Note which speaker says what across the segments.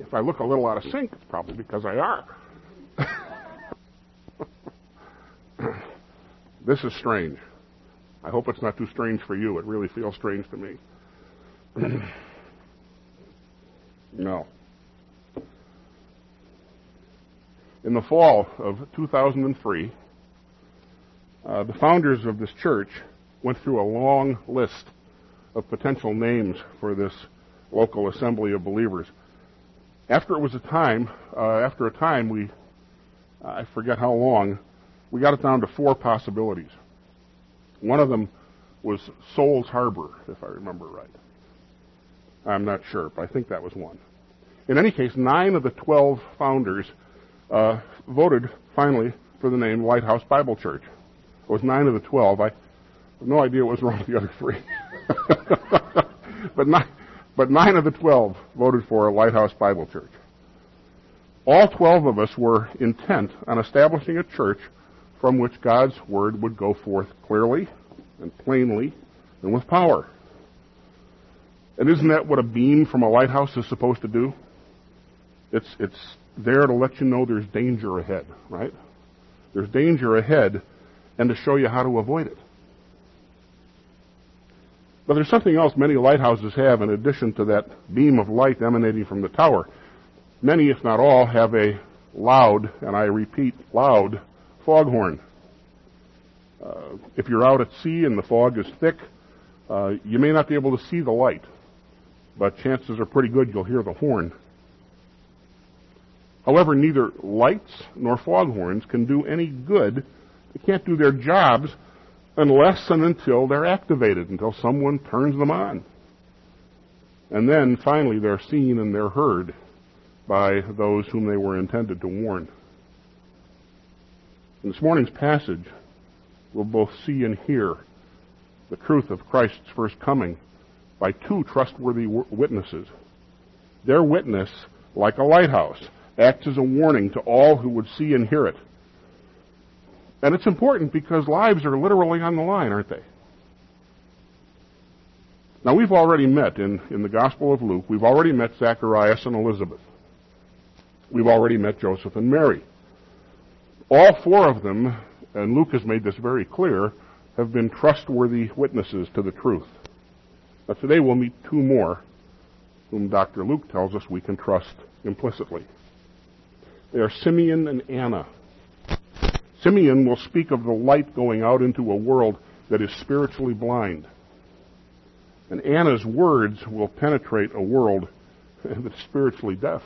Speaker 1: If I look a little out of sync, it's probably because I are. This is strange. I hope it's not too strange for you. It really feels strange to me. No. In the fall of 2003, the founders of this church went through a long list of potential names for this local assembly of believers. After a time, I forget how long, we got it down to 4 possibilities. One of them was Souls Harbor, if I remember right. I'm not sure, but I think that was one. In any case, 9 of the 12 founders voted finally for the name Lighthouse Bible Church. It was 9 of the 12. I have no idea what was wrong with the other 3. But 9 of the 12 voted for Lighthouse Bible Church. All 12 of us were intent on establishing a church from which God's Word would go forth clearly and plainly and with power. And isn't that what a beam from a lighthouse is supposed to do? It's there to let you know there's danger ahead, right? There's danger ahead and to show you how to avoid it. But there's something else many lighthouses have in addition to that beam of light emanating from the tower. Many, if not all, have a loud, and I repeat, loud, foghorn. If you're out at sea and the fog is thick, you may not be able to see the light, but chances are pretty good you'll hear the horn. However, neither lights nor foghorns can do any good. They can't do their jobs unless and until they're activated, until someone turns them on. And then, finally, they're seen and they're heard by those whom they were intended to warn. In this morning's passage, we'll both see and hear the truth of Christ's first coming by 2 trustworthy witnesses. Their witness, like a lighthouse, acts as a warning to all who would see and hear it. And it's important because lives are literally on the line, aren't they? Now, we've already met in the Gospel of Luke, we've already met Zacharias and Elizabeth. We've already met Joseph and Mary. All 4 of them, and Luke has made this very clear, have been trustworthy witnesses to the truth. Now, today we'll meet 2 more, whom Dr. Luke tells us we can trust implicitly. They are Simeon and Anna. Simeon will speak of the light going out into a world that is spiritually blind. And Anna's words will penetrate a world that is spiritually deaf.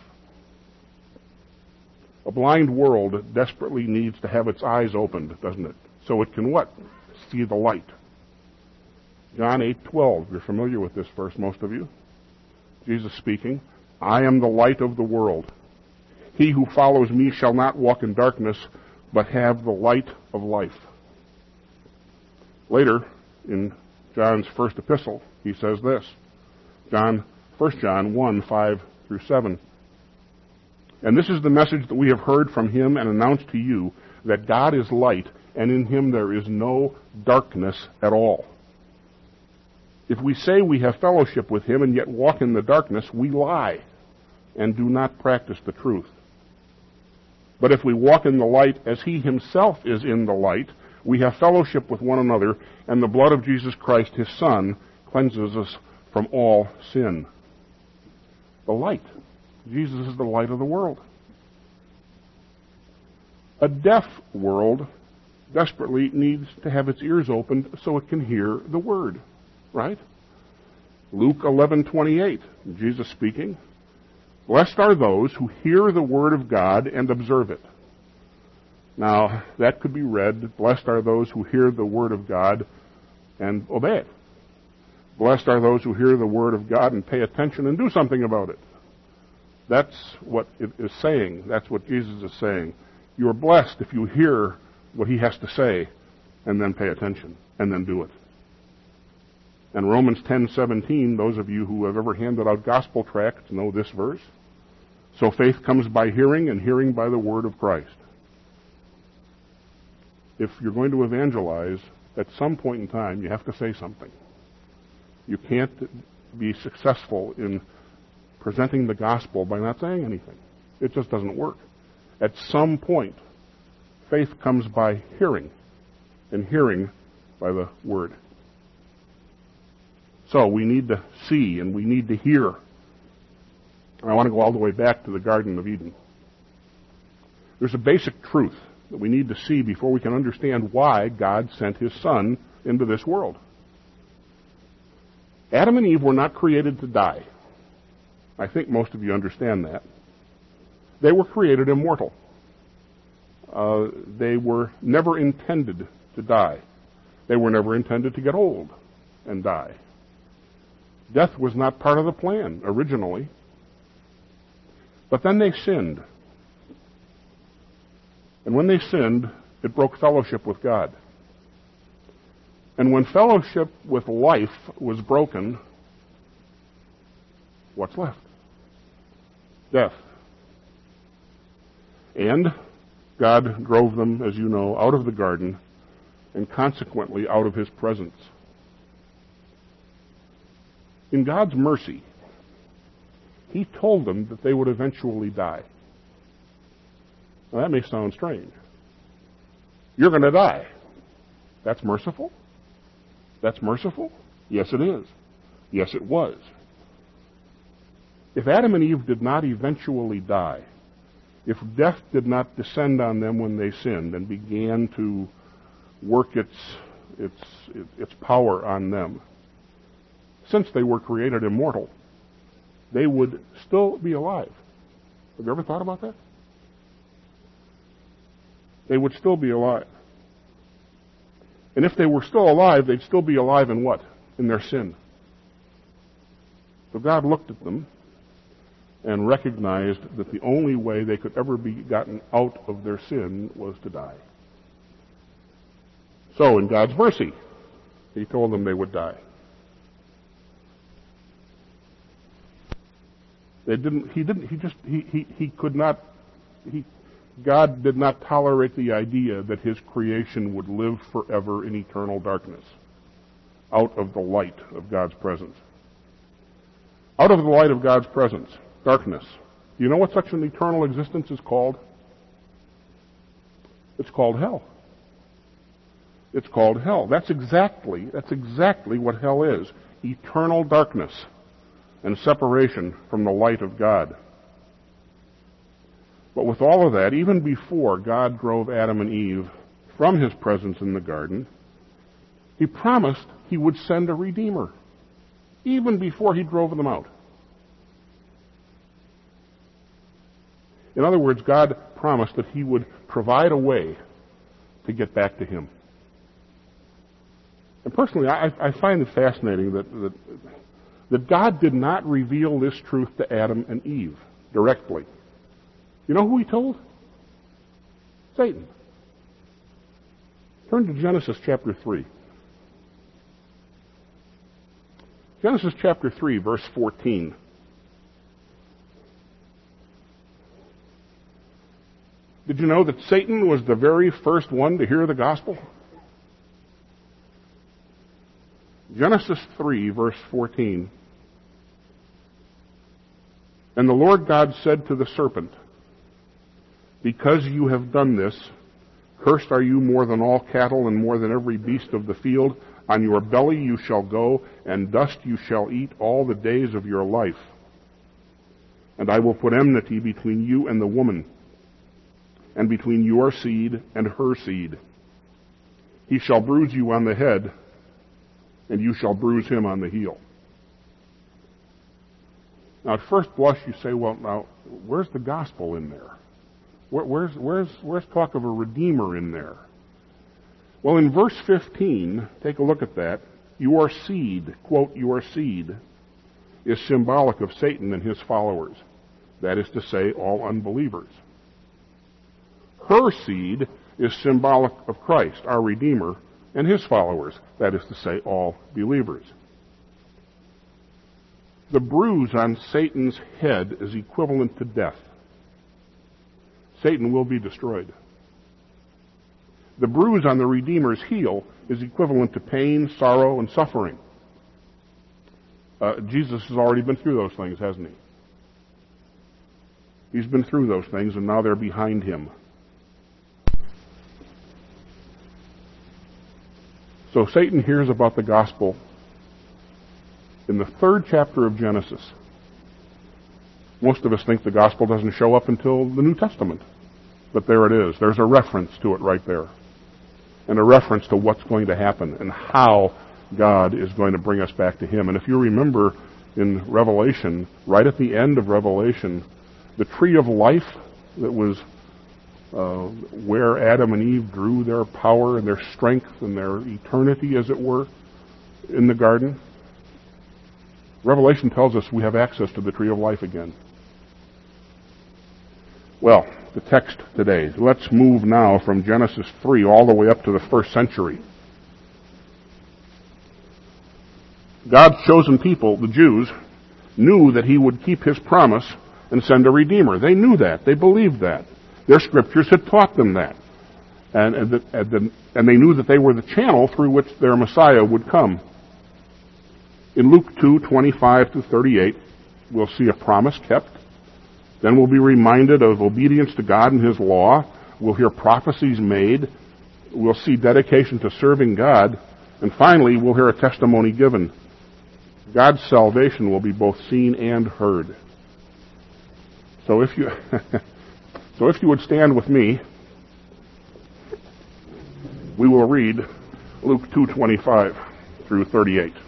Speaker 1: A blind world desperately needs to have its eyes opened, doesn't it? So it can what? See the light. John 8:12. You're familiar with this verse, most of you. Jesus speaking, I am the light of the world. He who follows me shall not walk in darkness, but have the light of life. Later, in John's first epistle, he says this. 1 John 1:5-7. And this is the message that we have heard from him and announced to you, that God is light, and in him there is no darkness at all. If we say we have fellowship with him and yet walk in the darkness, we lie and do not practice the truth. But if we walk in the light as he himself is in the light, we have fellowship with one another, and the blood of Jesus Christ, his Son, cleanses us from all sin. The light. Jesus is the light of the world. A deaf world desperately needs to have its ears opened so it can hear the word, right? Luke 11:28, Jesus speaking, blessed are those who hear the word of God and observe it. Now, that could be read, blessed are those who hear the word of God and obey it. Blessed are those who hear the word of God and pay attention and do something about it. That's what it is saying. That's what Jesus is saying. You're blessed if you hear what he has to say and then pay attention and then do it. And Romans 10:17, those of you who have ever handed out gospel tracts know this verse. So faith comes by hearing, and hearing by the word of Christ. If you're going to evangelize, at some point in time, you have to say something. You can't be successful in presenting the gospel by not saying anything. It just doesn't work. At some point, faith comes by hearing, and hearing by the Word. So we need to see and we need to hear. I want to go all the way back to the Garden of Eden. There's a basic truth that we need to see before we can understand why God sent His Son into this world. Adam and Eve were not created to die. I think most of you understand that. They were created immortal. They were never intended to die. They were never intended to get old and die. Death was not part of the plan originally. But then they sinned. And when they sinned, it broke fellowship with God. And when fellowship with life was broken, what's left? Death. And God drove them, as you know, out of the garden and consequently out of His presence. In God's mercy, He told them that they would eventually die. Now, that may sound strange. You're going to die. That's merciful? That's merciful? Yes, it is. Yes, it was. If Adam and Eve did not eventually die, if death did not descend on them when they sinned and began to work its power on them, since they were created immortal, they would still be alive. Have you ever thought about that? They would still be alive. And if they were still alive, they'd still be alive in what? In their sin. So God looked at them and recognized that the only way they could ever be gotten out of their sin was to die. So, in God's mercy, He told them they would die. God did not tolerate the idea that His creation would live forever in eternal darkness, out of the light of God's presence. Out of the light of God's presence, darkness. Do you know what such an eternal existence is called? It's called hell. It's called hell. That's exactly what hell is. Eternal darkness and separation from the light of God. But with all of that, even before God drove Adam and Eve from His presence in the garden, He promised He would send a Redeemer, even before He drove them out. In other words, God promised that He would provide a way to get back to Him. And personally, I find it fascinating that God did not reveal this truth to Adam and Eve directly. You know who He told? Satan. Turn to Genesis chapter 3. Genesis chapter 3, verse 14. Did you know that Satan was the very first one to hear the gospel? Genesis 3, verse 14. And the Lord God said to the serpent, because you have done this, cursed are you more than all cattle and more than every beast of the field. On your belly you shall go, and dust you shall eat all the days of your life. And I will put enmity between you and the woman, and between your seed and her seed. He shall bruise you on the head, and you shall bruise him on the heel. Now, at first blush, you say, well, now, where's the gospel in there? Where's talk of a Redeemer in there? Well, in verse 15, take a look at that. Your seed, quote, your seed, is symbolic of Satan and his followers. That is to say, all unbelievers. Her seed is symbolic of Christ, our Redeemer, and his followers. That is to say, all believers. The bruise on Satan's head is equivalent to death. Satan will be destroyed. The bruise on the Redeemer's heel is equivalent to pain, sorrow, and suffering. Jesus has already been through those things, hasn't he? He's been through those things, and now they're behind him. So Satan hears about the gospel in the 3rd chapter of Genesis. Most of us think the gospel doesn't show up until the New Testament. But there it is. There's a reference to it right there. And a reference to what's going to happen and how God is going to bring us back to him. And if you remember in Revelation, right at the end of Revelation, the tree of life that was where Adam and Eve drew their power and their strength and their eternity, as it were, in the garden. Revelation tells us we have access to the tree of life again. Well, the text today. Let's move now from Genesis 3 all the way up to the 1st century. God's chosen people, the Jews, knew that he would keep his promise and send a Redeemer. They knew that. They believed that. Their scriptures had taught them that. And they knew that they were the channel through which their Messiah would come. In Luke 2:25-38, we'll see a promise kept. Then we'll be reminded of obedience to God and his law. We'll hear prophecies made. We'll see dedication to serving God. And finally, we'll hear a testimony given. God's salvation will be both seen and heard. So if you would stand with me, we will read Luke 2:25-38.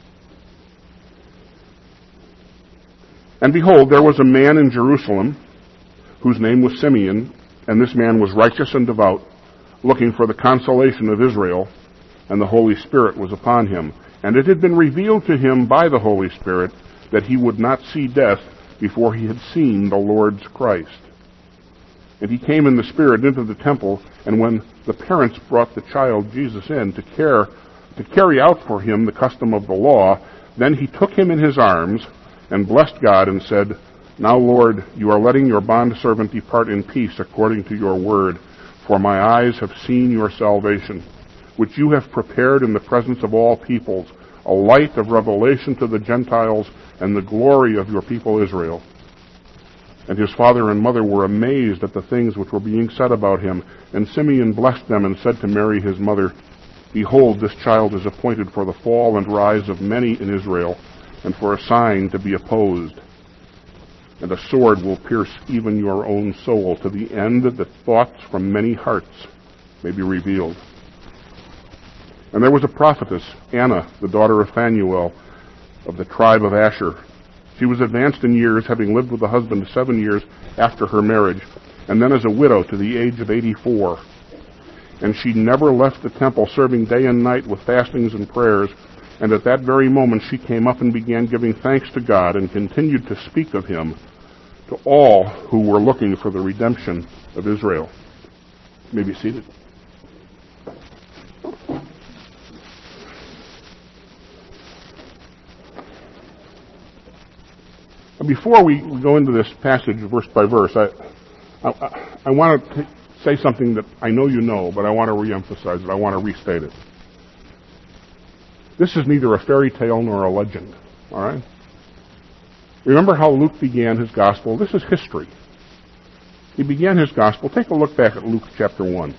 Speaker 1: And behold, there was a man in Jerusalem whose name was Simeon, and this man was righteous and devout, looking for the consolation of Israel, and the Holy Spirit was upon him. And it had been revealed to him by the Holy Spirit that he would not see death before he had seen the Lord's Christ. And he came in the Spirit into the temple, and when the parents brought the child Jesus in to carry out for him the custom of the law, then he took him in his arms and blessed God and said, Now, Lord, you are letting your bondservant depart in peace according to your word, for my eyes have seen your salvation, which you have prepared in the presence of all peoples, a light of revelation to the Gentiles and the glory of your people Israel. And his father and mother were amazed at the things which were being said about him. And Simeon blessed them and said to Mary his mother, Behold, this child is appointed for the fall and rise of many in Israel, and for a sign to be opposed. And a sword will pierce even your own soul, to the end that thoughts from many hearts may be revealed. And there was a prophetess, Anna, the daughter of Phanuel, of the tribe of Asher. She was advanced in years, having lived with a husband 7 years after her marriage, and then as a widow to the age of 84. And she never left the temple, serving day and night with fastings and prayers. And at that very moment she came up and began giving thanks to God, and continued to speak of him to all who were looking for the redemption of Israel. You may be seated. Before we go into this passage verse by verse, I want to say something that I know you know, but I want to reemphasize it. I want to restate it. This is neither a fairy tale nor a legend, all right? Remember how Luke began his gospel? This is history. He began his gospel. Take a look back at Luke chapter 1.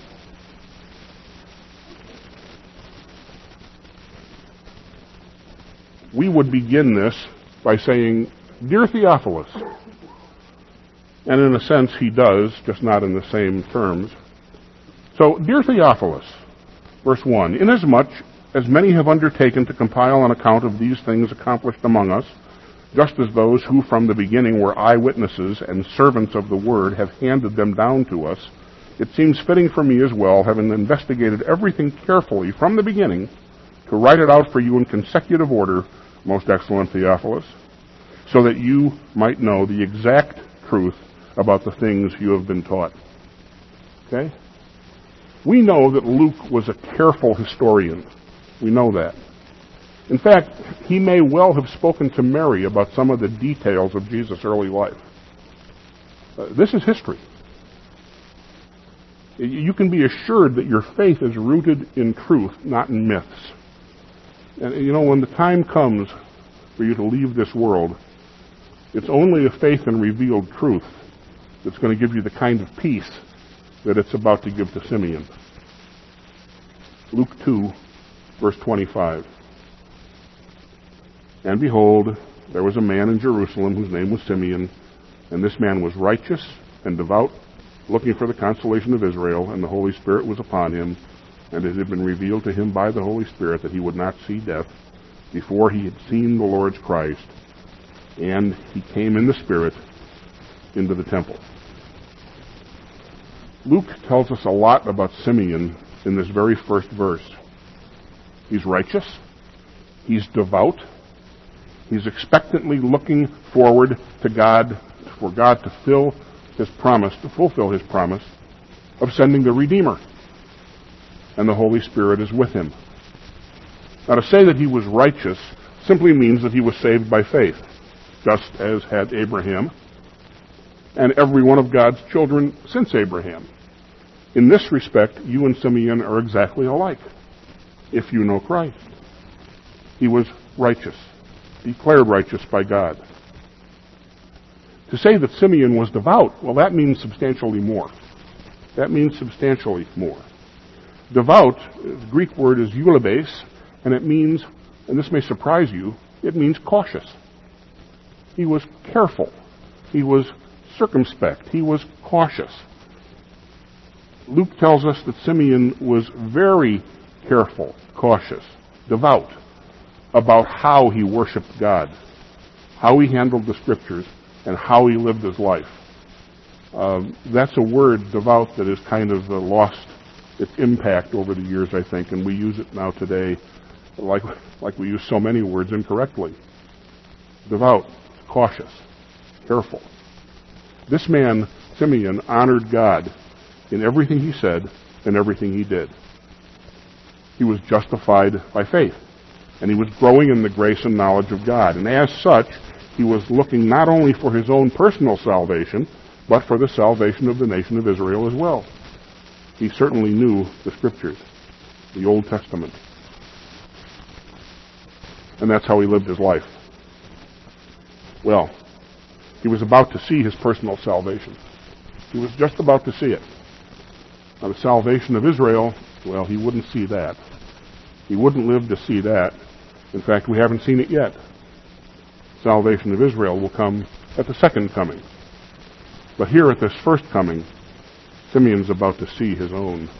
Speaker 1: We would begin this by saying, Dear Theophilus. And in a sense he does, just not in the same terms. So, Dear Theophilus, verse 1, Inasmuch as many have undertaken to compile an account of these things accomplished among us, just as those who from the beginning were eyewitnesses and servants of the word have handed them down to us, it seems fitting for me as well, having investigated everything carefully from the beginning, to write it out for you in consecutive order, most excellent Theophilus, so that you might know the exact truth about the things you have been taught. Okay? We know that Luke was a careful historian. We know that. In fact, he may well have spoken to Mary about some of the details of Jesus' early life. This is history. You can be assured that your faith is rooted in truth, not in myths. And you know, when the time comes for you to leave this world, it's only a faith in revealed truth that's going to give you the kind of peace that it's about to give to Simeon. Luke 2, verse 25. And behold, there was a man in Jerusalem whose name was Simeon, and this man was righteous and devout, looking for the consolation of Israel, and the Holy Spirit was upon him, and it had been revealed to him by the Holy Spirit that he would not see death before he had seen the Lord's Christ, and he came in the Spirit into the temple. Luke tells us a lot about Simeon in this very first verse. He's righteous, he's devout, he's expectantly looking forward to God, for God to fulfill his promise of sending the Redeemer. And the Holy Spirit is with him. Now, to say that he was righteous simply means that he was saved by faith, just as had Abraham and every one of God's children since Abraham. In this respect, you and Simeon are exactly alike, if you know Christ. He was righteous, declared righteous by God. To say that Simeon was devout, well, that means substantially more. That means substantially more. Devout, the Greek word is eulabes, and it means, and this may surprise you, it means cautious. He was careful. He was circumspect. He was cautious. Luke tells us that Simeon was very careful, cautious, devout about how he worshiped God, how he handled the Scriptures, and how he lived his life. That's a word, devout, that has kind of lost its impact over the years, I think, and we use it now today like we use so many words incorrectly. Devout, cautious, careful. This man, Simeon, honored God in everything he said and everything he did. He was justified by faith, and he was growing in the grace and knowledge of God. And as such, he was looking not only for his own personal salvation, but for the salvation of the nation of Israel as well. He certainly knew the Scriptures, the Old Testament. And that's how he lived his life. Well, he was about to see his personal salvation. He was just about to see it. Now, the salvation of Israel, well, he wouldn't see that. He wouldn't live to see that. In fact, we haven't seen it yet. Salvation of Israel will come at the second coming. But here at this first coming, Simeon's about to see his own.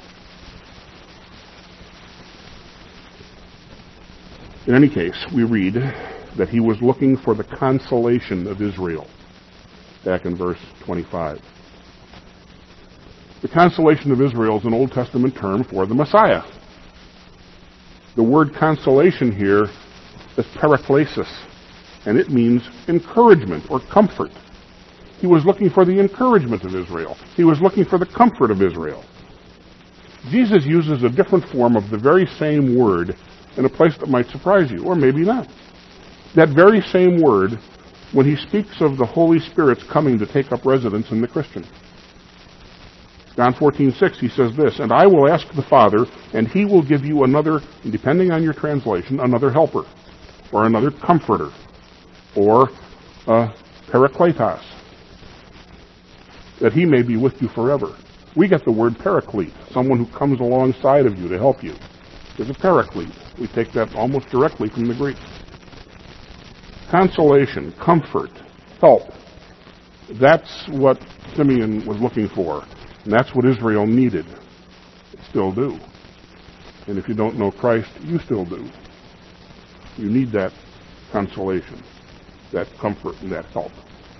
Speaker 1: In any case, we read that he was looking for the consolation of Israel, back in verse 25. The consolation of Israel is an Old Testament term for the Messiah. The word consolation here is paraklesis, and it means encouragement or comfort. He was looking for the encouragement of Israel. He was looking for the comfort of Israel. Jesus uses a different form of the very same word in a place that might surprise you, or maybe not. That very same word when he speaks of the Holy Spirit's coming to take up residence in the Christian. John 14:6, he says this, "And I will ask the Father, and he will give you another," depending on your translation, "another helper," or another comforter, or parakletos, that he may be with you forever. We get the word paraclete, someone who comes alongside of you to help you. There's a paraclete. We take that almost directly from the Greek. Consolation, comfort, help. That's what Simeon was looking for. And that's what Israel needed. They still do. And if you don't know Christ, you still do. You need that consolation, that comfort, and that help.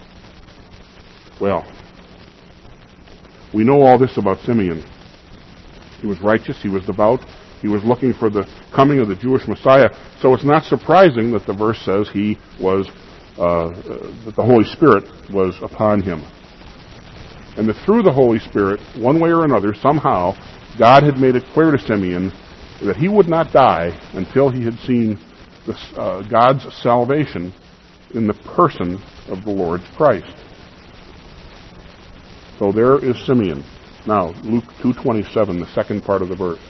Speaker 1: Well, we know all this about Simeon. He was righteous, he was devout, he was looking for the coming of the Jewish Messiah. So it's not surprising that the verse says he was, that the Holy Spirit was upon him. And that through the Holy Spirit, one way or another, somehow, God had made it clear to Simeon that he would not die until he had seen God's salvation in the person of the Lord Christ. So there is Simeon. Now, Luke 2:27, the second part of the verse.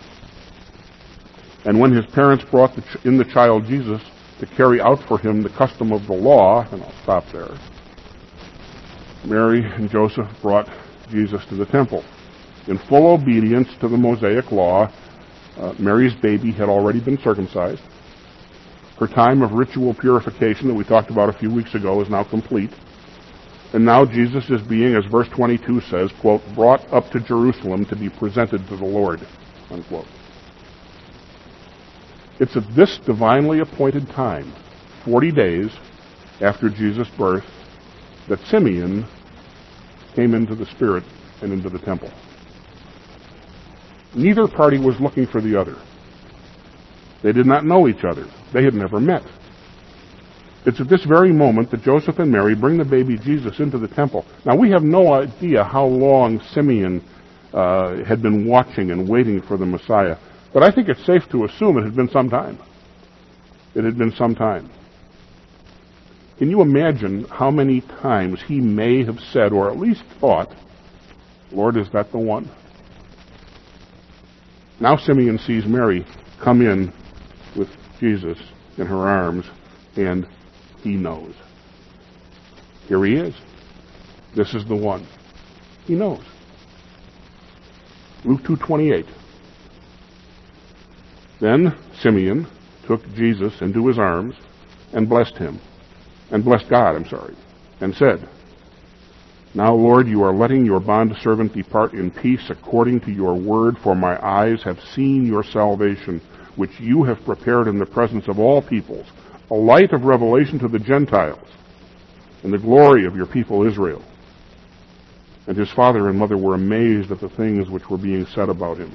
Speaker 1: "And when his parents brought in the child Jesus to carry out for him the custom of the law," and I'll stop there. Mary and Joseph brought Jesus to the temple. In full obedience to the Mosaic law, Mary's baby had already been circumcised. Her time of ritual purification that we talked about a few weeks ago is now complete. And now Jesus is being, as verse 22 says, quote, brought up to Jerusalem to be presented to the Lord, unquote. It's at this divinely appointed time, 40 days after Jesus' birth, that Simeon came into the Spirit and into the temple. Neither party was looking for the other. They did not know each other. They had never met. It's at this very moment that Joseph and Mary bring the baby Jesus into the temple. Now, we have no idea how long Simeon had been watching and waiting for the Messiah, but I think it's safe to assume it had been some time. It had been some time. Can you imagine how many times he may have said, or at least thought, Lord, is that the one? Now Simeon sees Mary come in with Jesus in her arms, and he knows. Here he is. This is the one. He knows. Luke 2:28. Then Simeon took Jesus into his arms and blessed God, and said, Now, Lord, you are letting your bondservant depart in peace according to your word, for my eyes have seen your salvation, which you have prepared in the presence of all peoples, a light of revelation to the Gentiles, and the glory of your people Israel. And his father and mother were amazed at the things which were being said about him.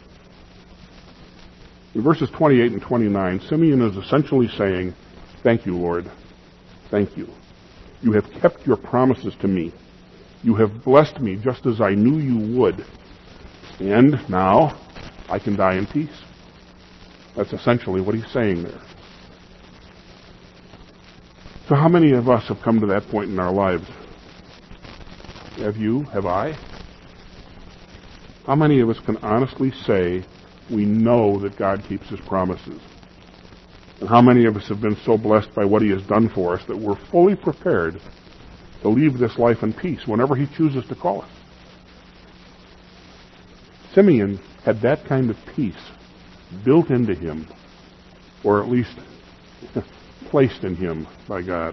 Speaker 1: In verses 28 and 29, Simeon is essentially saying, Thank you, Lord. Thank you. You have kept your promises to me. You have blessed me just as I knew you would. And now I can die in peace. That's essentially what he's saying there. So how many of us have come to that point in our lives? Have you? Have I? How many of us can honestly say we know that God keeps his promises? And how many of us have been so blessed by what he has done for us that we're fully prepared to leave this life in peace whenever he chooses to call us? Simeon had that kind of peace built into him, or at least placed in him by God.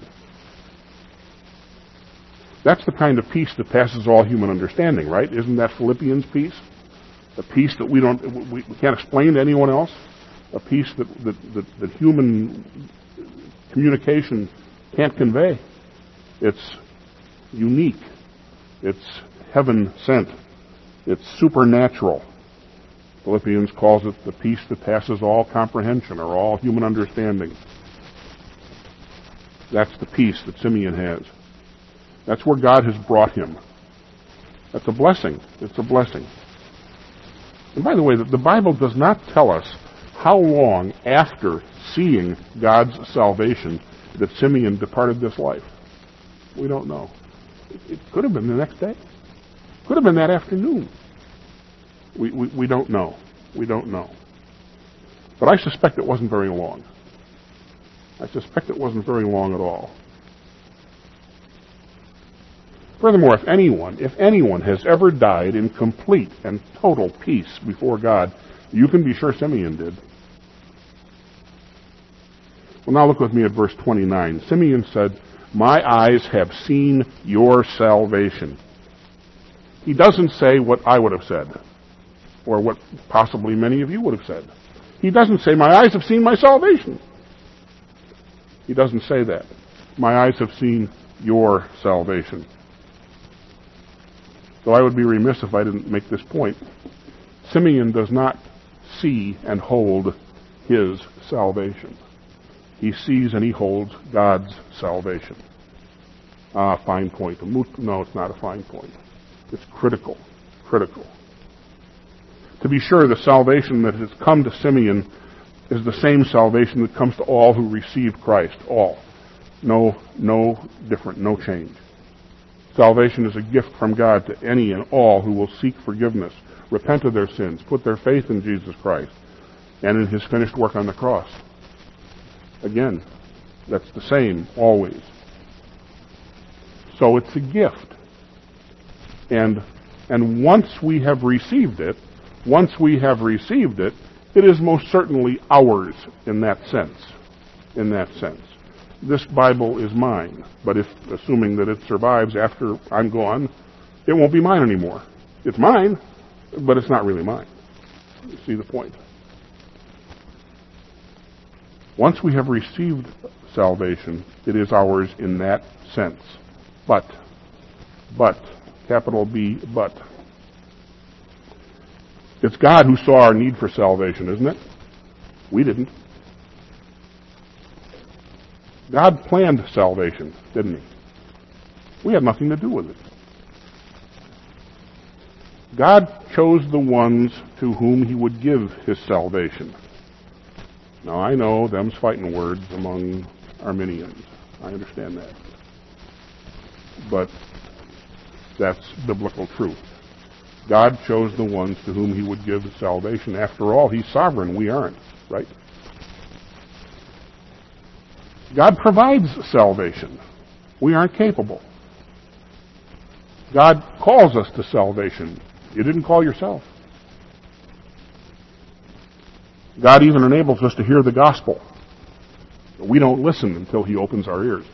Speaker 1: That's the kind of peace that passes all human understanding, right? Isn't that Philippians' peace? A peace that we can't explain to anyone else? A peace that human communication can't convey. It's unique. It's heaven-sent. It's supernatural. Philippians calls it the peace that passes all comprehension or all human understanding. That's the peace that Simeon has. That's where God has brought him. That's a blessing. It's a blessing. And by the way, the Bible does not tell us how long after seeing God's salvation that Simeon departed this life. We don't know. It could have been the next day. Could have been that afternoon. We don't know. We don't know. But I suspect it wasn't very long. I suspect it wasn't very long at all. Furthermore, if anyone has ever died in complete and total peace before God, you can be sure Simeon did. Well, now look with me at verse 29. Simeon said, My eyes have seen your salvation. He doesn't say what I would have said, or what possibly many of you would have said. He doesn't say, My eyes have seen my salvation. He doesn't say that. My eyes have seen your salvation. So I would be remiss if I didn't make this point. Simeon does not see and hold his salvation. He sees and he holds God's salvation. Fine point. No, it's not a fine point. It's critical. Critical. To be sure, the salvation that has come to Simeon is the same salvation that comes to all who receive Christ. All. No different, no change. Salvation is a gift from God to any and all who will seek forgiveness, repent of their sins, put their faith in Jesus Christ, and in his finished work on the cross. Again, that's the same always. So it's a gift. And once we have received it, it is most certainly ours in that sense. In that sense. This Bible is mine, but assuming that it survives after I'm gone, it won't be mine anymore. It's mine, but it's not really mine. You see the point? Once we have received salvation, it is ours in that sense. But, capital B, but. It's God who saw our need for salvation, isn't it? We didn't. God planned salvation, didn't he? We had nothing to do with it. God chose the ones to whom he would give his salvation. Now, I know them's fighting words among Arminians. I understand that. But that's biblical truth. God chose the ones to whom he would give salvation. After all, he's sovereign. We aren't, right? God provides salvation. We aren't capable. God calls us to salvation. You didn't call yourself. God even enables us to hear the gospel. We don't listen until he opens our ears.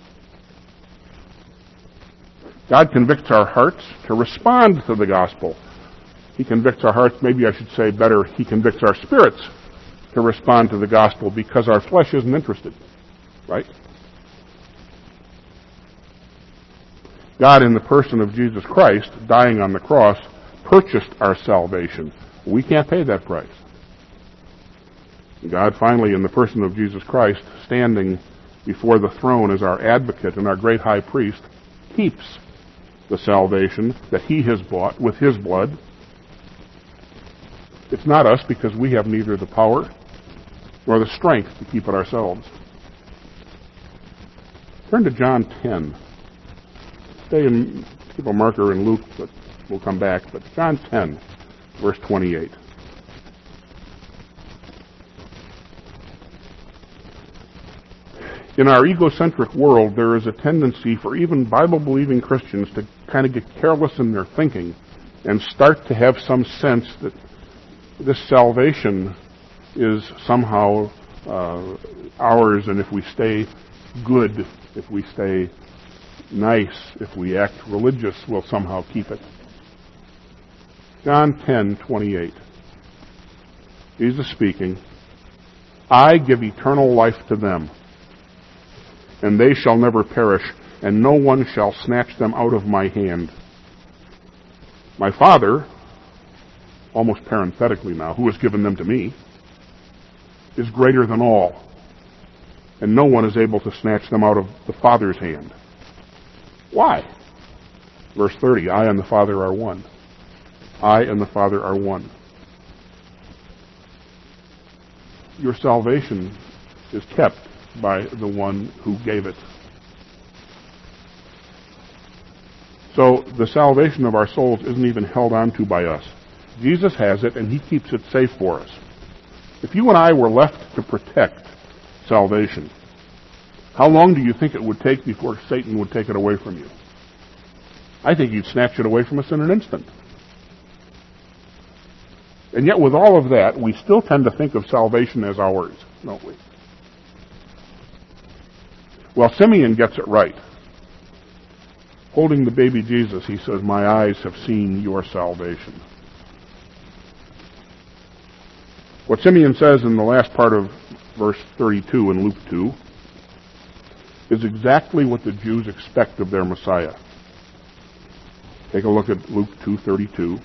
Speaker 1: God convicts our hearts to respond to the gospel. He convicts our hearts, maybe I should say better, he convicts our spirits to respond to the gospel because our flesh isn't interested. Right? God, in the person of Jesus Christ, dying on the cross, purchased our salvation. We can't pay that price. God, finally, in the person of Jesus Christ, standing before the throne as our advocate and our great high priest, keeps the salvation that he has bought with his blood. It's not us, because we have neither the power nor the strength to keep it ourselves. Turn to John 10. Stay and keep a marker in Luke, but we'll come back. But John 10, verse 28. In our egocentric world, there is a tendency for even Bible-believing Christians to kind of get careless in their thinking and start to have some sense that this salvation is somehow ours, and if we stay good, if we stay nice, if we act religious, we'll somehow keep it. John 10:28. Jesus speaking, I give eternal life to them, and they shall never perish, and no one shall snatch them out of my hand. My Father, almost parenthetically now, who has given them to me, is greater than all, and no one is able to snatch them out of the Father's hand. Why? Verse 30, I and the Father are one. I and the Father are one. Your salvation is kept by the one who gave it. So the salvation of our souls isn't even held on to by us. Jesus has it, and he keeps it safe for us. If you and I were left to protect salvation, how long do you think it would take before Satan would take it away from you? I think he'd snatch it away from us in an instant. And yet with all of that, we still tend to think of salvation as ours, don't we? Well, Simeon gets it right. Holding the baby Jesus, he says, my eyes have seen your salvation. What Simeon says in the last part of verse 32 in Luke 2 is exactly what the Jews expect of their Messiah. Take a look at Luke 2:32.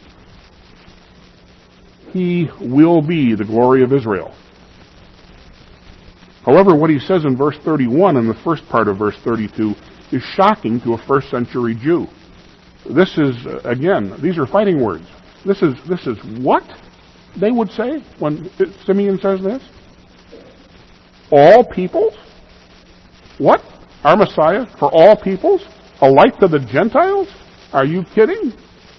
Speaker 1: He will be the glory of Israel. However, what he says in verse 31 and the first part of verse 32 is shocking to a first century Jew. This is, again, these are fighting words. This is what they would say when Simeon says this? All peoples? What? Our Messiah for all peoples? A light to the Gentiles? Are you kidding?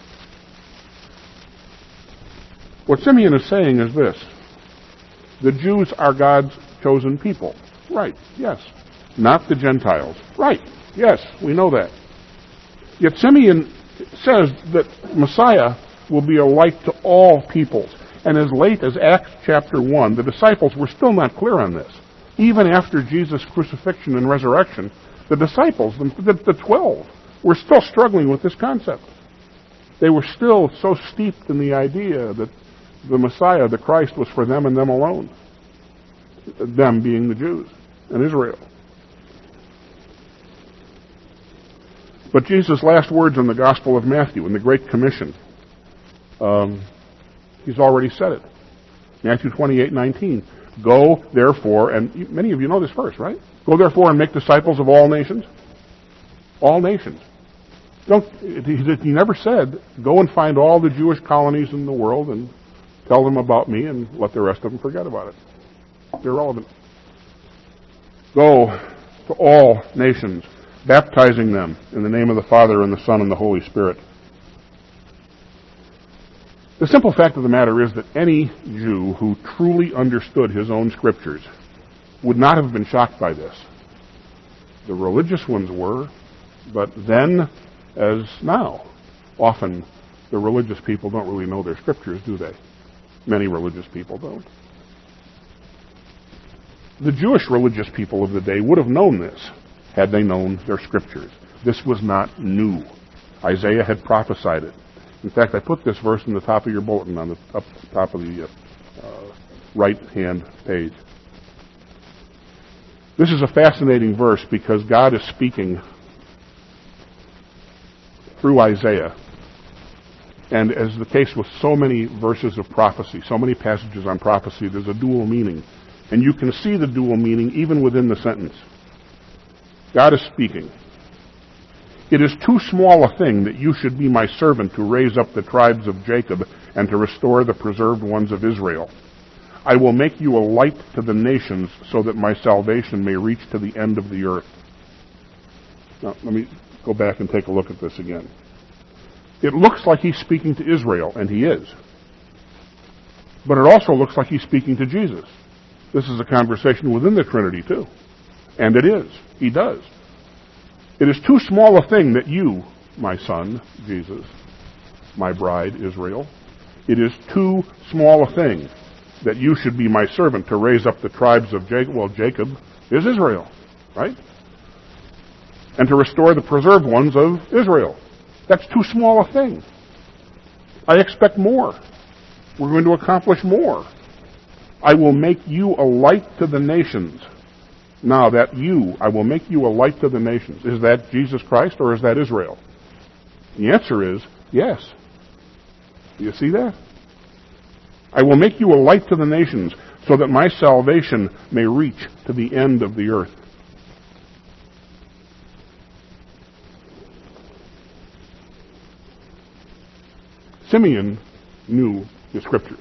Speaker 1: What Simeon is saying is this. The Jews are God's chosen people. Right, yes. Not the Gentiles. Right, yes, we know that. Yet Simeon says that Messiah will be a light to all peoples. And as late as Acts chapter 1, the disciples were still not clear on this. Even after Jesus' crucifixion and resurrection, the disciples, the 12, were still struggling with this concept. They were still so steeped in the idea that the Messiah, the Christ, was for them and them alone. Them being the Jews and Israel. But Jesus' last words in the Gospel of Matthew, in the Great Commission, he's already said it. Matthew 28:19. Go, therefore, and many of you know this verse, right? Go, therefore, and make disciples of all nations. All nations. He never said, go and find all the Jewish colonies in the world and tell them about me and let the rest of them forget about it. They're irrelevant. Go to all nations, baptizing them in the name of the Father and the Son and the Holy Spirit. The simple fact of the matter is that any Jew who truly understood his own scriptures would not have been shocked by this. The religious ones were, but then, as now, often the religious people don't really know their scriptures, do they? Many religious people don't. The Jewish religious people of the day would have known this had they known their scriptures. This was not new. Isaiah had prophesied it. In fact, I put this verse in the top of your bulletin on the up top of the right-hand page. This is a fascinating verse because God is speaking through Isaiah. And as the case with so many verses of prophecy, so many passages on prophecy, there's a dual meaning. And you can see the dual meaning even within the sentence. God is speaking. It is too small a thing that you should be my servant to raise up the tribes of Jacob and to restore the preserved ones of Israel. I will make you a light to the nations so that my salvation may reach to the end of the earth. Now, let me go back and take a look at this again. It looks like he's speaking to Israel, and he is. But it also looks like he's speaking to Jesus. This is a conversation within the Trinity, too. And it is. He does. It is too small a thing that you, my son, Jesus, my bride, Israel, it is too small a thing that you should be my servant to raise up the tribes of Jacob. Well, Jacob is Israel, right? And to restore the preserved ones of Israel. That's too small a thing. I expect more. We're going to accomplish more. I will make you a light to the nations. Now, that you, I will make you a light to the nations. Is that Jesus Christ or is that Israel? The answer is yes. Do you see that? I will make you a light to the nations so that my salvation may reach to the end of the earth. Simeon knew the scriptures.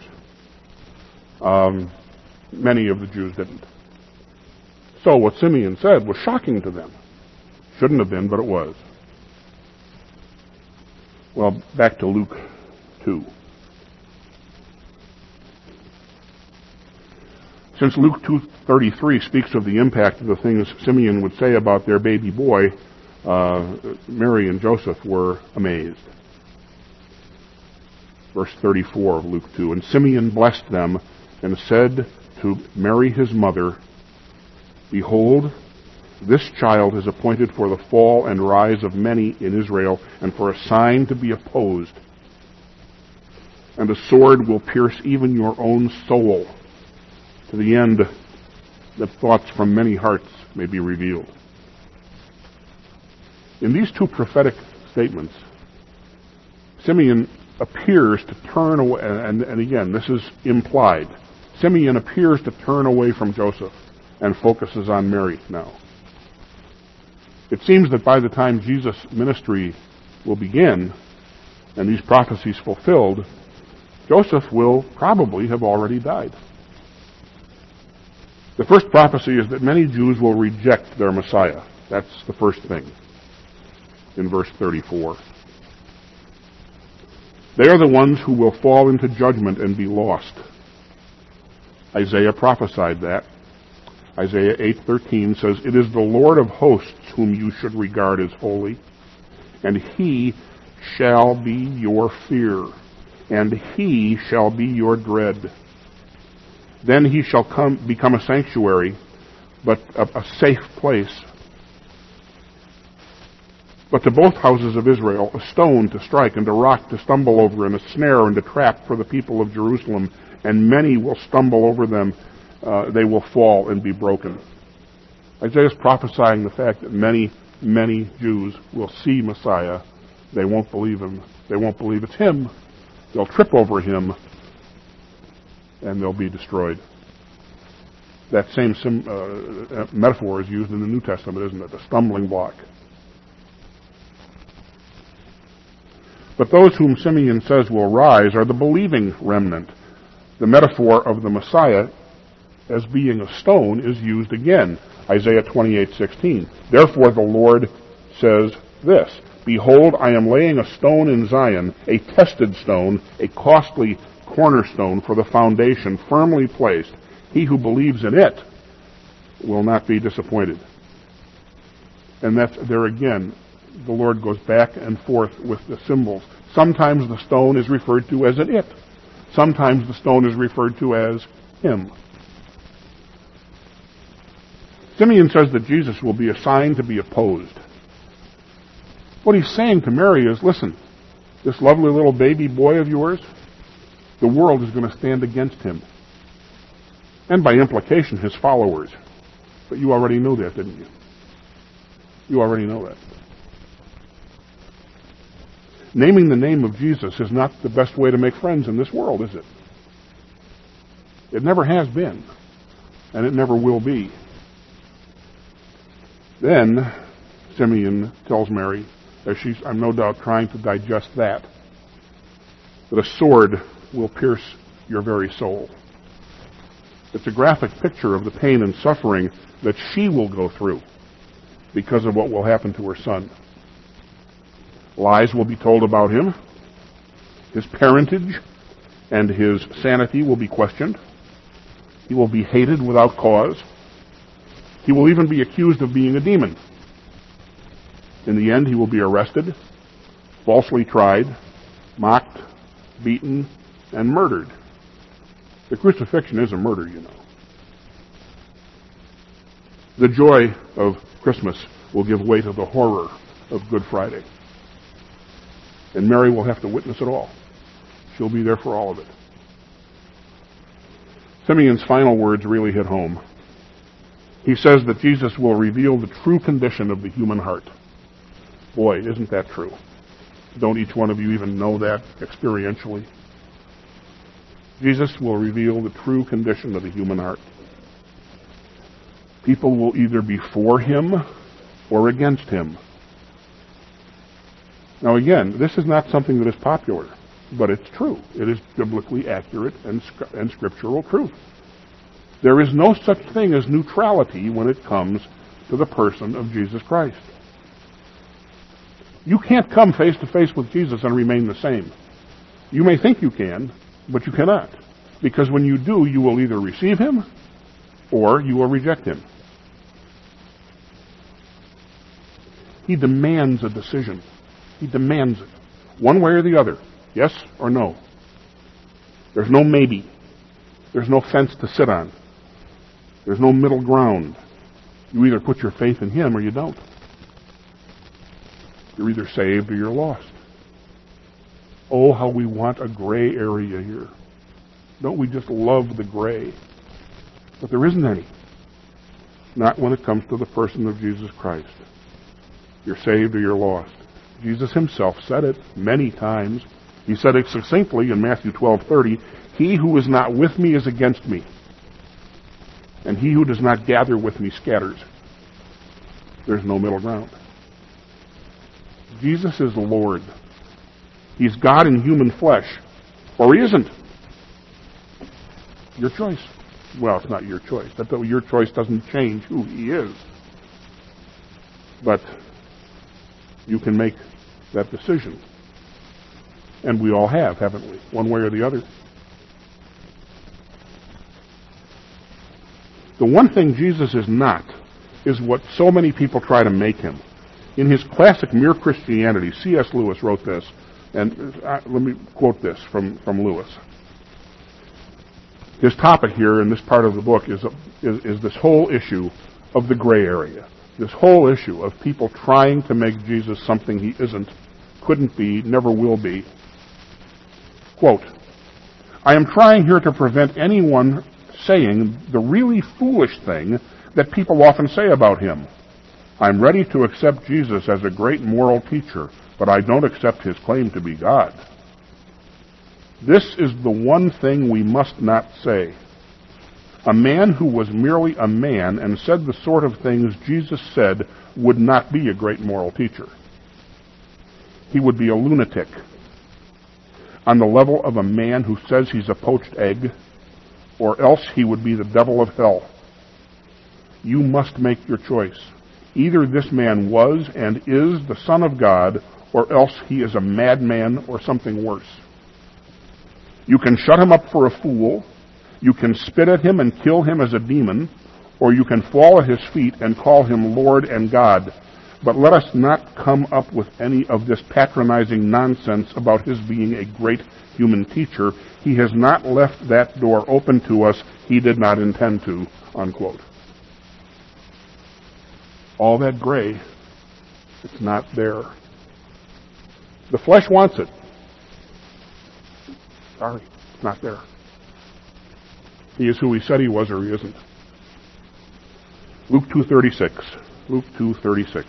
Speaker 1: Many of the Jews didn't. So what Simeon said was shocking to them. Shouldn't have been, but it was. Well, back to Luke 2. Since Luke 2:33 speaks of the impact of the things Simeon would say about their baby boy, Mary and Joseph were amazed. Verse 34 of Luke 2. And Simeon blessed them and said to Mary his mother, Behold, this child is appointed for the fall and rise of many in Israel, and for a sign to be opposed. And a sword will pierce even your own soul, to the end that thoughts from many hearts may be revealed. In these two prophetic statements, Simeon appears to turn away, and again, this is implied. Simeon appears to turn away from Joseph and focuses on Mary now. It seems that by the time Jesus' ministry will begin and these prophecies fulfilled, Joseph will probably have already died. The first prophecy is that many Jews will reject their Messiah. That's the first thing in verse 34. They are the ones who will fall into judgment and be lost. Isaiah prophesied that. Isaiah 8:13 says, It is the Lord of hosts whom you should regard as holy, and he shall be your fear, and he shall be your dread. Then he shall become a sanctuary, but a safe place. But to both houses of Israel, a stone to strike, and a rock to stumble over, and a snare and a trap for the people of Jerusalem, and many will stumble over them. They will fall and be broken. Isaiah is prophesying the fact that many, many Jews will see Messiah. They won't believe him. They won't believe it's him. They'll trip over him, and they'll be destroyed. That same metaphor is used in the New Testament, isn't it? A stumbling block. But those whom Simeon says will rise are the believing remnant. The metaphor of the Messiah as being a stone is used again. Isaiah 28:16. Therefore the Lord says this, Behold, I am laying a stone in Zion, a tested stone, a costly cornerstone for the foundation, firmly placed. He who believes in it will not be disappointed. And that's there again. The Lord goes back and forth with the symbols. Sometimes the stone is referred to as an it. Sometimes the stone is referred to as him. Simeon says that Jesus will be a sign to be opposed. What he's saying to Mary is, listen, this lovely little baby boy of yours, the world is going to stand against him. And by implication, his followers. But you already know that, didn't you? You already know that. Naming the name of Jesus is not the best way to make friends in this world, is it? It never has been, and it never will be. Then Simeon tells Mary, as she's, I'm no doubt, trying to digest that a sword will pierce your very soul. It's a graphic picture of the pain and suffering that she will go through because of what will happen to her son. Lies will be told about him. His parentage and his sanity will be questioned. He will be hated without cause. He will even be accused of being a demon. In the end, he will be arrested, falsely tried, mocked, beaten, and murdered. The crucifixion is a murder, you know. The joy of Christmas will give way to the horror of Good Friday. And Mary will have to witness it all. She'll be there for all of it. Simeon's final words really hit home. He says that Jesus will reveal the true condition of the human heart. Boy, isn't that true? Don't each one of you even know that experientially? Jesus will reveal the true condition of the human heart. People will either be for him or against him. Now again, this is not something that is popular, but it's true. It is biblically accurate and scriptural truth. There is no such thing as neutrality when it comes to the person of Jesus Christ. You can't come face to face with Jesus and remain the same. You may think you can, but you cannot. Because when you do, you will either receive him or you will reject him. He demands a decision. He demands it. One way or the other. Yes or no. There's no maybe. There's no fence to sit on. There's no middle ground. You either put your faith in him or you don't. You're either saved or you're lost. Oh, how we want a gray area here. Don't we just love the gray? But there isn't any. Not when it comes to the person of Jesus Christ. You're saved or you're lost. Jesus himself said it many times. He said it succinctly in Matthew 12:30, He who is not with me is against me, and he who does not gather with me scatters. There's no middle ground. Jesus is the Lord. He's God in human flesh. Or he isn't. Your choice. Well, it's not your choice. Your choice doesn't change who he is. But you can make that decision. And we all have, haven't we? One way or the other. The one thing Jesus is not is what so many people try to make him. In his classic Mere Christianity, C.S. Lewis wrote this, and let me quote this from Lewis. His topic here in this part of the book is this whole issue of the gray area. This whole issue of people trying to make Jesus something he isn't, couldn't be, never will be. Quote, I am trying here to prevent anyone saying the really foolish thing that people often say about him. I'm ready to accept Jesus as a great moral teacher, but I don't accept his claim to be God. This is the one thing we must not say. A man who was merely a man and said the sort of things Jesus said would not be a great moral teacher. He would be a lunatic, on the level of a man who says he's a poached egg, or else he would be the devil of hell. You must make your choice. Either this man was and is the Son of God, or else he is a madman or something worse. You can shut him up for a fool, you can spit at him and kill him as a demon, or you can fall at his feet and call him Lord and God. But let us not come up with any of this patronizing nonsense about his being a great human teacher. He has not left that door open to us. He did not intend to, unquote. All that gray, it's not there. The flesh wants it. Sorry, it's not there. He is who he said he was, or he isn't. Luke 2:36. Luke 2:36.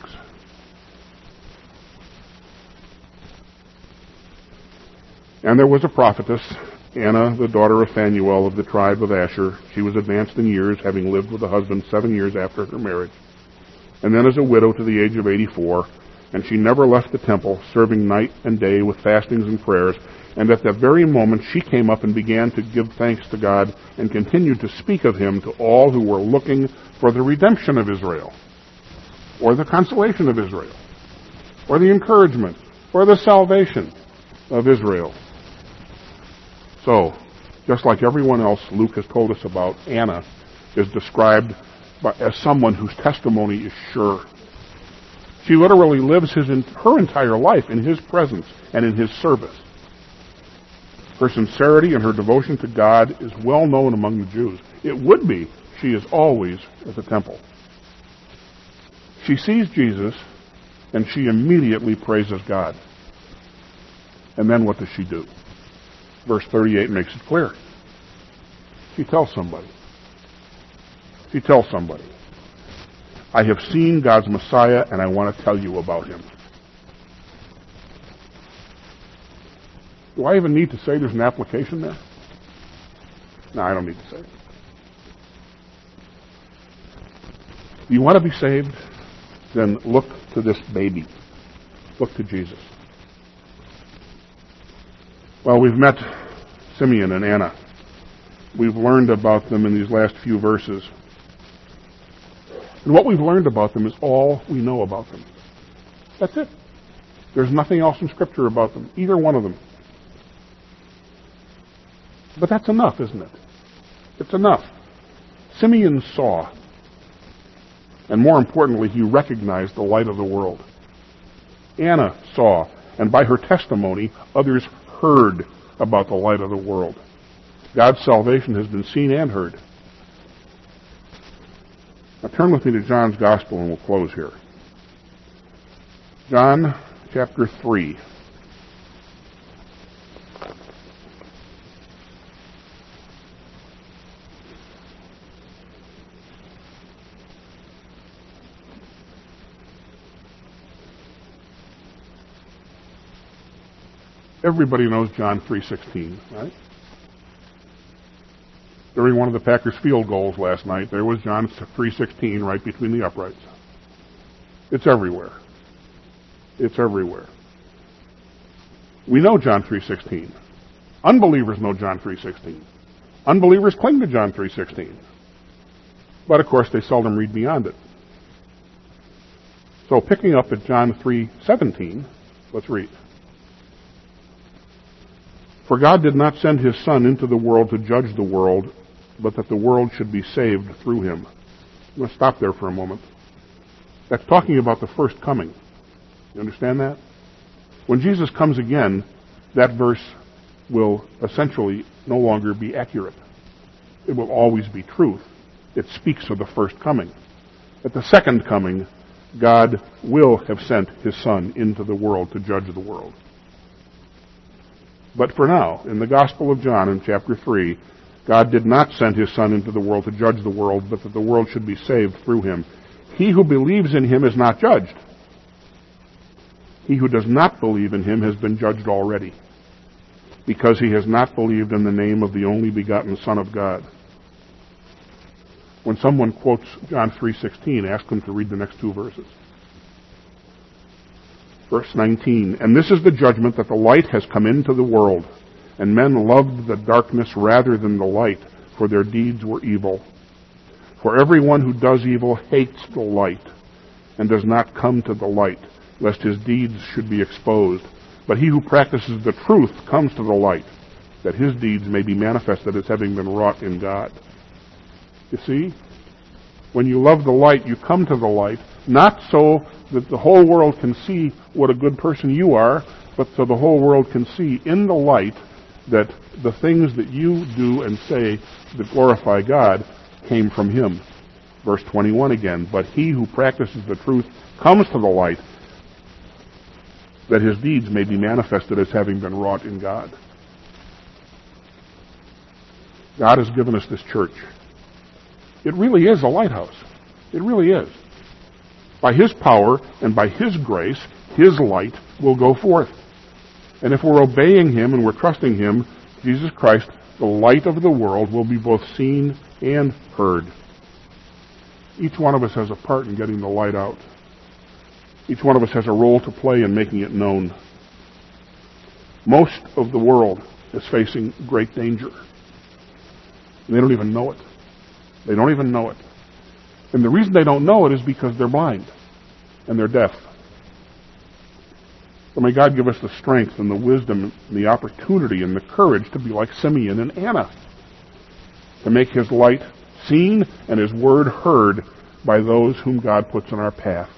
Speaker 1: And there was a prophetess, Anna, the daughter of Phanuel of the tribe of Asher. She was advanced in years, having lived with a husband 7 years after her marriage, and then as a widow to the age of 84. And she never left the temple, serving night and day with fastings and prayers. And at that very moment she came up and began to give thanks to God and continued to speak of him to all who were looking for the redemption of Israel, or the consolation of Israel, or the encouragement, or the salvation of Israel. So, just like everyone else Luke has told us about, Anna is described as someone whose testimony is sure. She literally lives her entire life in his presence and in his service. Her sincerity and her devotion to God is well known among the Jews. It would be. She is always at the temple. She sees Jesus, and she immediately praises God. And then what does she do? Verse 38 makes it clear. She tells somebody. She tells somebody. I have seen God's Messiah, and I want to tell you about him. Do I even need to say there's an application there? No, I don't need to say it. Do you want to be saved? Then look to this baby. Look to Jesus. Well, we've met Simeon and Anna. We've learned about them in these last few verses. And what we've learned about them is all we know about them. That's it. There's nothing else in Scripture about them, either one of them. But that's enough, isn't it? It's enough. Simeon saw, and more importantly, he recognized the light of the world. Anna saw, and by her testimony, others heard about the light of the world. God's salvation has been seen and heard. Now turn with me to John's Gospel and we'll close here. John chapter 3. Everybody knows John 3:16, right? During one of the Packers' field goals last night, there was John 3:16 right between the uprights. It's everywhere. It's everywhere. We know John 3:16. Unbelievers know John 3:16. Unbelievers cling to John 3:16. But, of course, they seldom read beyond it. So, picking up at John 3:17, let's read. For God did not send his Son into the world to judge the world, but that the world should be saved through him. I'm going to stop there for a moment. That's talking about the first coming. You understand that? When Jesus comes again, that verse will essentially no longer be accurate. It will always be truth. It speaks of the first coming. At the second coming, God will have sent his Son into the world to judge the world. But for now, in the Gospel of John in chapter 3, God did not send his Son into the world to judge the world, but that the world should be saved through him. He who believes in him is not judged. He who does not believe in him has been judged already, because he has not believed in the name of the only begotten Son of God. When someone quotes John 3:16, ask them to read the next two verses. Verse 19, "And this is the judgment, that the light has come into the world, and men loved the darkness rather than the light, for their deeds were evil. For everyone who does evil hates the light, and does not come to the light, lest his deeds should be exposed. But he who practices the truth comes to the light, that his deeds may be manifested as having been wrought in God." You see? When you love the light, you come to the light, not so that the whole world can see what a good person you are, but so the whole world can see in the light that the things that you do and say that glorify God came from him. Verse 21 again, "But he who practices the truth comes to the light, that his deeds may be manifested as having been wrought in God." God has given us this church. It really is a lighthouse. It really is. By his power and by his grace, his light will go forth. And if we're obeying him and we're trusting him, Jesus Christ, the light of the world, will be both seen and heard. Each one of us has a part in getting the light out. Each one of us has a role to play in making it known. Most of the world is facing great danger. And they don't even know it. They don't even know it. And the reason they don't know it is because they're blind and they're deaf. So may God give us the strength and the wisdom and the opportunity and the courage to be like Simeon and Anna, to make his light seen and his word heard by those whom God puts in our path.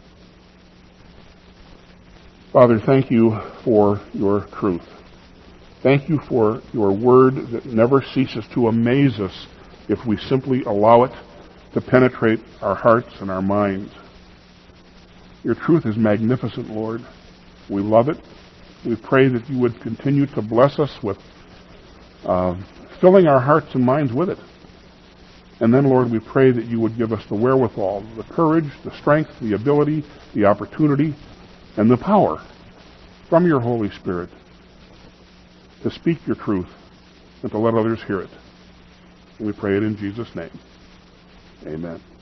Speaker 1: Father, thank you for your truth. Thank you for your word that never ceases to amaze us if we simply allow it to penetrate our hearts and our minds. Your truth is magnificent, Lord. We love it. We pray that you would continue to bless us with filling our hearts and minds with it. And then, Lord, we pray that you would give us the wherewithal, the courage, the strength, the ability, the opportunity, and the power from your Holy Spirit to speak your truth and to let others hear it. And we pray it in Jesus' name. Amen.